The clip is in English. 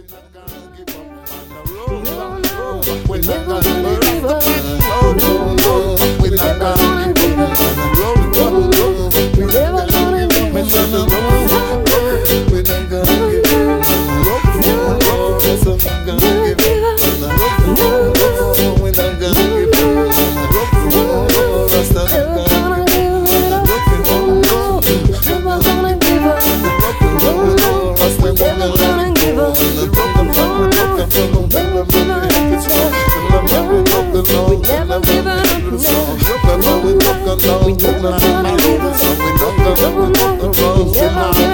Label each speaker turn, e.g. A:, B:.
A: We're never gonna give up. We're never gonna give up. We're never gonna give up.
B: We're not gonna give up. We're not gonna give up. Rasta
A: Never gonna give up. Never gonna give up. We're never gonna give up. We never give up. We never gonna give up.